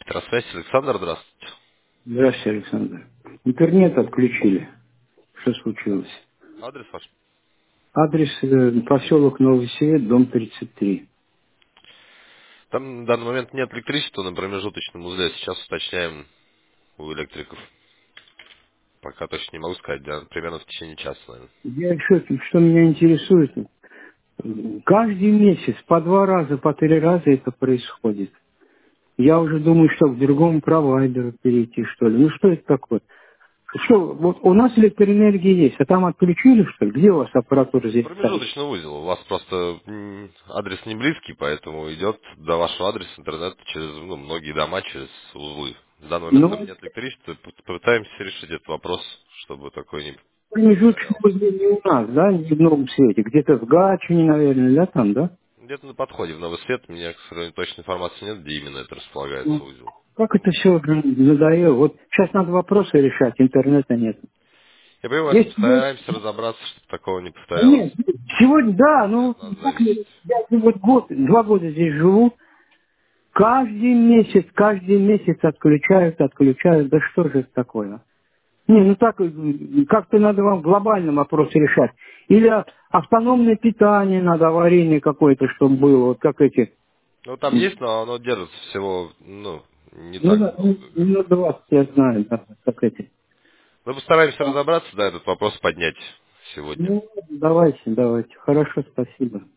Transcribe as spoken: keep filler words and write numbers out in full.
Электросвязь, Александр, здравствуйте. Здравствуйте, Александр. Интернет отключили. Что случилось? Адрес ваш? Адрес э, поселок Новый Свет, дом тридцать три. Там на данный момент нет электричества на промежуточном узле. Сейчас уточняем у электриков. Пока точно не могу сказать, да, примерно в течение часа, наверное. Я еще, что меня интересует, каждый месяц по два раза, по три раза это происходит. Я уже думаю, что к другому провайдеру перейти, что ли. Ну что это такое? Что, вот у нас электроэнергия есть, а там отключили, что ли? Где у вас аппаратура здесь ставит? Промежуточный узел. У вас просто м, адрес не близкий, поэтому идет до вашего адреса интернет через ну, многие дома, через узлы. В данный момент там Ну, нет электричества. п- Попытаемся решить этот вопрос, чтобы такой не промежуточный повторялся. узел не у нас, да, не в Новом Свете. Где-то в Гатчине, наверное, да, там, да? Где-то на подходе в Новый Свет. У меня, к сожалению, точной информации нет, где именно это располагается Ну, узел. как это все надоело? Вот сейчас надо вопросы решать, интернета нет. Я понимаю, что Есть, есть. постараемся разобраться, чтобы такого не Да повторялось. нет, сегодня, да, Все ну, от нас как зависит. ли, я вот год, два года здесь живу, каждый месяц, каждый месяц отключают, отключают, да что же это такое? Не, ну так, э, как-то надо вам глобально вопрос решать. Или а- автономное питание надо, аварийное какое-то, чтобы было, вот как эти, Ну, там м, есть, но оно держится всего, ну, не ну, так да, долго. ну, на двадцать я знаю, да, как эти. Мы постараемся разобраться, да, этот вопрос поднять сегодня. Ну, давайте, давайте. Хорошо, спасибо.